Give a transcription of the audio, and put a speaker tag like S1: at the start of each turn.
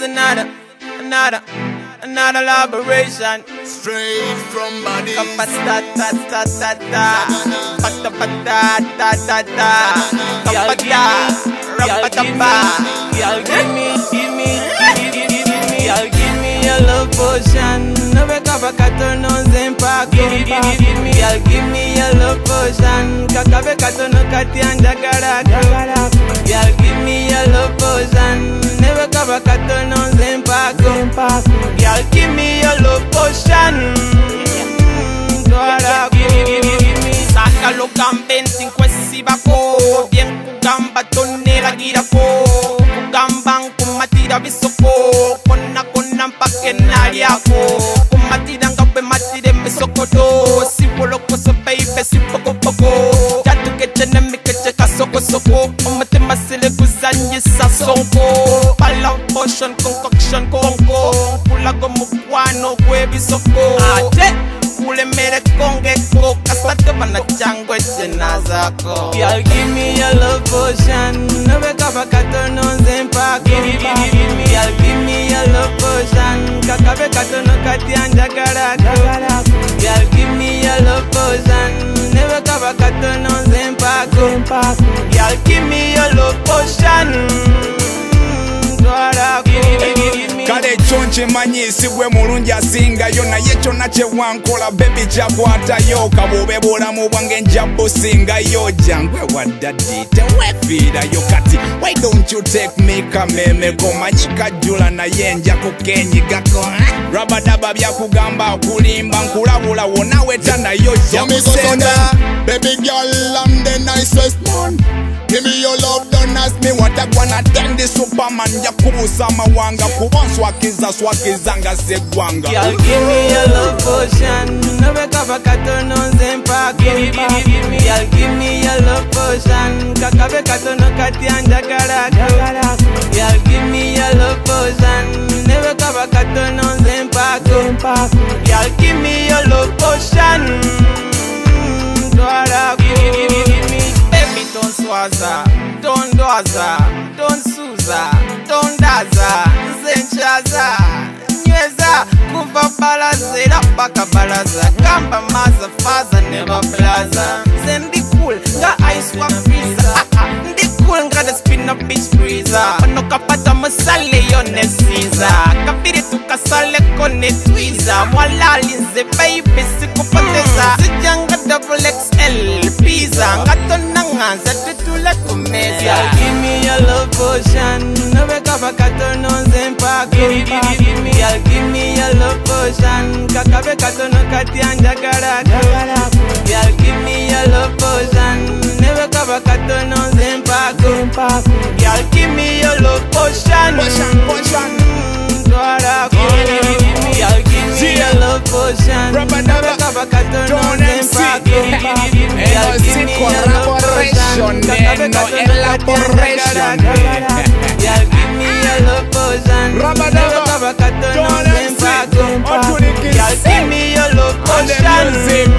S1: another elaboration.
S2: Straight from body.
S1: Give me a love potion. No wake up a cat no zempa. Give me a love potion. Kakabe cat no katianja garaka. Give me a love potion. Never wake up a cat no zempa. Give me a love potion. Sácalo camben sin cuesiva ko. Bien kugamba tonera gira ko. Kugamban kumatira bisoko. Kona mpakenaria ko. Kumatira ngabe matire misokoto. Sipoloko so baby sipoko poko. Jatu kechene mikeche kasoko soko. Umate masile kuzanyi sasonko. Pala potion concoction konko. Pula go mukwano kwe bisoko. Kule mere konge ko kasate bana changwe jena zako. Girl, give me a love potion. No wake up a cat no zempa. Girl, give me a love potion. Kakabe cat no katianja garaka. Girl, give me a love potion. Never wake up a cat no zempa. Girl, give me a love potion.
S2: Kale chonche manyisi bwe mulungi asingayo naye kyonna kye wankola baby kyakwatayo kabobe bulamu bwange nja busingayo jangwe waddadi tewefiirayo kati why don't you take me kameme komanyi kajjula naye nja kukenyigako rabadaba byakugamba okulimba nkulabula wona wetanayo jamusenda.
S3: Baby girl, I'm the nicest man. Give me your love, don't ask me what I wanna tell the Superman. Yakubusa mawanga kubanswakiza swakizanga segwanga.
S1: Girl, give me a love potion. No wake up a cat no zempa. Girl, give me a love potion. Kakabe cat no katianja garaka. Girl, give me a love potion. Never wake up a cat no zempa. Girl, give me a love potion. Baby, don't swaza, don't doza, don't suza, don't daza, zenchaza, nyweza, kuva balazera baka balaza, kamba maza faza never plaza. Zendi cool, nga ice wa freezer. Ndi cool nga the spin up beach breezer. Pano kapata masale yone Caesar. Kapiri tukasale kone twiza. Mwalali nze baby sikupoteza. Sijanga double XL pizza. Ngato nanganza tutule kumeza. Girl, give me a love potion. No wake up a cat no zempa. Girl, give me a love potion. Kakabe cat no katianja garaka. Girl, give me a love potion. Never wake up a cat no zempa. Girl, give me a love potion. Girl, give me a love potion. Never wake up a cat no zempa. Girl, give me a love potion. Kakabe cat no katianja garaka. Girl, give me a love potion. Never wake up a cat no zempa. Girl, give me a love potion.